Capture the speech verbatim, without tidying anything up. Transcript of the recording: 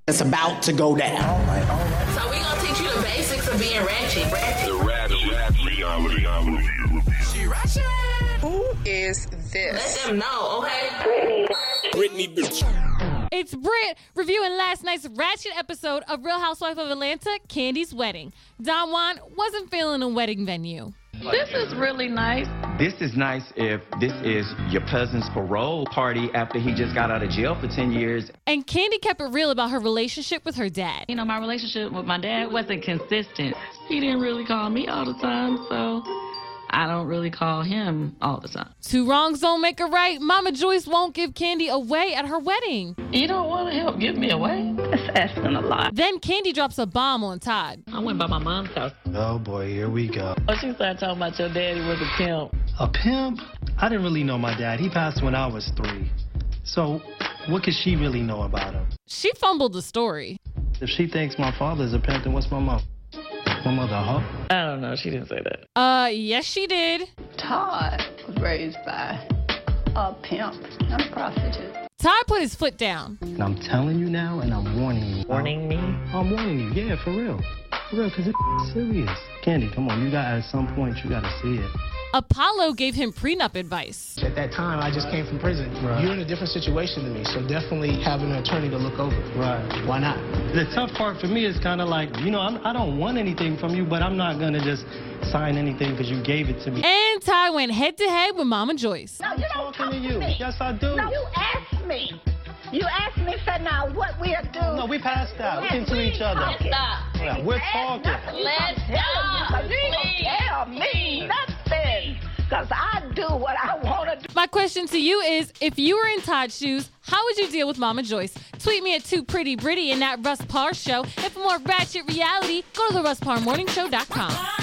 It's about to go down. All right, all right. So we're going to teach you the basics of being ratchet. ratchet. The ratchet reality. She ratchet. Who is this? Let them know, okay? Brittany bitch. It's Britt reviewing last night's ratchet episode of Real Housewives of Atlanta, Candy's wedding. Don Juan wasn't feeling a wedding venue. This is really nice. This is nice if this is your cousin's parole party after he just got out of jail for ten years. And Candy kept it real about her relationship with her dad. You know, my relationship with my dad wasn't consistent. He didn't really call me all the time, so I don't really call him all the time. Two wrongs don't make a right. Mama Joyce won't give Candy away at her wedding. You don't want to help give me away? That's asking a lot. Then Candy drops a bomb on Todd. I went by my mom's house. Oh boy, here we go. Oh, she started talking about your daddy was a pimp. A pimp? I didn't really know my dad. He passed when I was three. So what could she really know about him? She fumbled the story. If she thinks my father's a pimp, then what's my mom? My mother, huh? I don't know. She didn't say that. Uh, yes, she did. Todd was raised by a pimp and a prostitute. Todd put his foot down. And I'm telling you now, and I'm warning you. Warning me? I'm warning you. Yeah, for real. For real, because it's serious. Candy, come on. You got, at some point, you got to see it. Apollo gave him prenup advice. At that time, I just came from prison. Right. You're in a different situation than me, so definitely have an attorney to look over it. Right. Why not? The tough part for me is kind of like, you know, I'm, I don't want anything from you, but I'm not going to just sign anything because you gave it to me. And Ty went head to head with Mama Joyce. No, you don't talk to to you. me. Yes, I do. No, you asked me. You asked me, said, now what we'll do. No, we passed that. We Yes, into we each other. talking. Stop. Yeah, we're talking. Let's go. You ain't gonna tell me nothing. Because I do what I want to do. My question to you is, if you were in Todd's shoes, how would you deal with Mama Joyce? Tweet me at Too Pretty Britty in that Russ Parr Show. And for more ratchet reality, go to the russ parr morning show dot com.